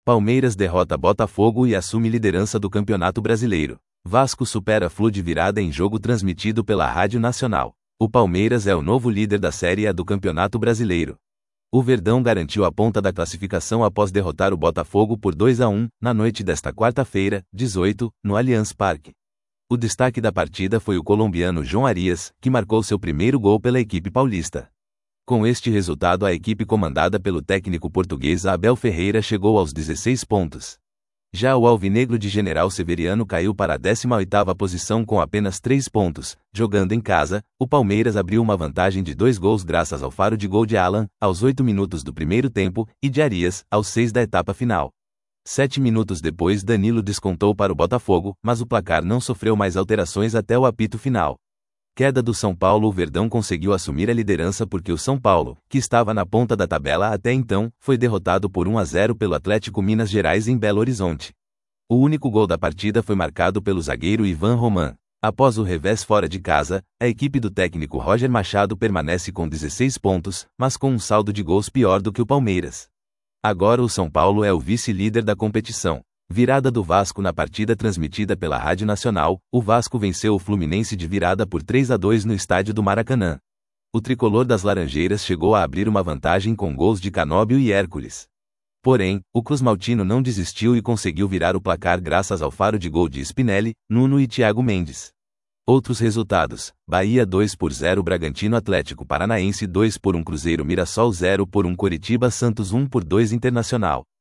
Palmeiras derrota Botafogo e assume liderança do Campeonato Brasileiro. Vasco supera Flu de virada em jogo transmitido pela Rádio Nacional. O Palmeiras é o novo líder da Série A do Campeonato Brasileiro. O Verdão garantiu a ponta da classificação após derrotar o Botafogo por 2-1, na noite desta quarta-feira, 18, no Allianz Parque. O destaque da partida foi o colombiano João Arias, que marcou seu primeiro gol pela equipe paulista. Com este resultado, a equipe comandada pelo técnico português Abel Ferreira chegou aos 16 pontos. Já o alvinegro de General Severiano caiu para a 18ª posição com apenas 3 pontos. Jogando em casa, o Palmeiras abriu uma vantagem de 2 gols graças ao faro de gol de Alan, aos 8 minutos do primeiro tempo, e de Arias, aos 6 da etapa final. 7 minutos depois, Danilo descontou para o Botafogo, mas o placar não sofreu mais alterações até o apito final. Queda do São Paulo. O Verdão conseguiu assumir a liderança porque o São Paulo, que estava na ponta da tabela até então, foi derrotado por 1-0 pelo Atlético Minas Gerais em Belo Horizonte. O único gol da partida foi marcado pelo zagueiro Ivan Roman. Após o revés fora de casa, a equipe do técnico Roger Machado permanece com 16 pontos, mas com um saldo de gols pior do que o Palmeiras. Agora o São Paulo é o vice-líder da competição. Virada do Vasco. Na partida transmitida pela Rádio Nacional, o Vasco venceu o Fluminense de virada por 3-2 no estádio do Maracanã. O tricolor das Laranjeiras chegou a abrir uma vantagem com gols de Canóbio e Hércules. Porém, o Cruzmaltino não desistiu e conseguiu virar o placar graças ao faro de gol de Spinelli, Nuno e Thiago Mendes. Outros resultados: Bahia 2-0 Bragantino, Atlético Paranaense 2-1 Cruzeiro, Mirassol 0-1 Coritiba, Santos 1-2 Internacional.